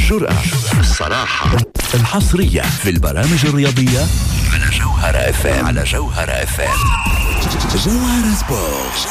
الجرأة، الصراحة، الحصرية في البرامج الرياضية على جوهرة FM. على جوهرة FM. جوهرة سبورت.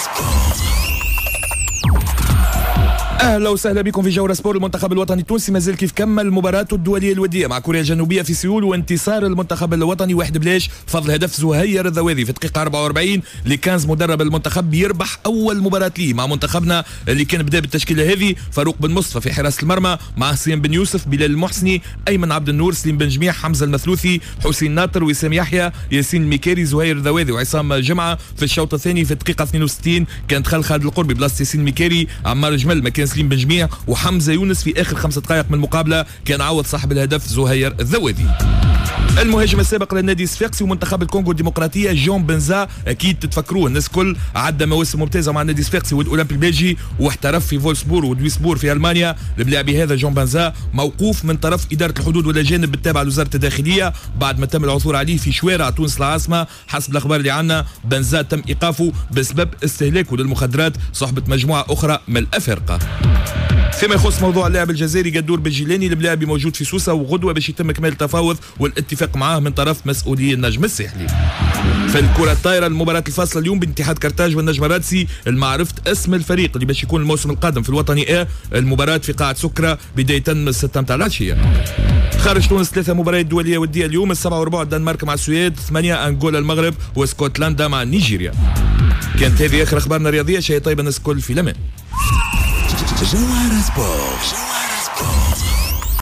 اهلا وسهلا بكم في جوهرة سبور. المنتخب الوطني التونسي مازال كيف كمل مباراته الدوليه الوديه مع كوريا الجنوبيه في سيول، وانتصار المنتخب الوطني 1-0 بفضل هدف زهير الذواذي في الدقيقه 44 اللي كان مدرب المنتخب يربح اول مباراه ليه مع منتخبنا اللي كان بدا بالتشكيله هذه: فاروق بن مصطفى في حراسه المرمى مع سيام بن يوسف، بلال المحسني، ايمن عبد النور، سليم بن جميع، حمزه المثلوثي، حسين ناطر، وسام يحيى، ياسين الميكاري، زهير الذواذي وعصام جمعه. في الشوط الثاني في الدقيقه 62 كان دخل خالد القربي بلاصه ياسين الميكاري، عمار جمل مكان سليم بن جميع، وحمزه يونس في اخر 5 دقائق من المقابله كان عوض صاحب الهدف زهير الذواذي. المهاجم السابق للنادي الصفاقسي ومنتخب الكونغو الديمقراطيه جون بنزا، اكيد تتفكروه الناس الكل، عدى مواسم ممتازه مع النادي الصفاقسي والاولمبي البلجي، واحترف في فولسبور ودويسبور في المانيا. اللاعبي هذا جون بنزا موقوف من طرف اداره الحدود والاجانب التابعه لوزاره الداخليه بعد ما تم العثور عليه في شوارع تونس العاصمه. حسب الاخبار اللي عندنا بنزا تم ايقافه بسبب استهلاكه للمخدرات صحبه مجموعه اخرى من الافارقه. فيما يخص موضوع اللاعب الجزائري قدور بالجيلاني، اللاعب موجود في سوسه وغدوه باش يتم اكمال التفاوض والاتفاق معاه من طرف مسؤولي النجم الساحلي. في الكره الطايره المباراه الفاصله اليوم بين اتحاد كرتاج والنجم الرادسي المعرفة اسم الفريق اللي باش يكون الموسم القادم في الوطني المباراه في قاعه سكره بدايه من 6 متاع العشيه. خارج تونس 3 مباريات دوليه وديه اليوم: 7 الدنمارك مع السويد، 8 انغولا المغرب، واسكتلندا مع نيجيريا. كانت هذه اخر اخبارنا الرياضيه. شيء طيب الناس الكل في الامان. جوهرة سبورت.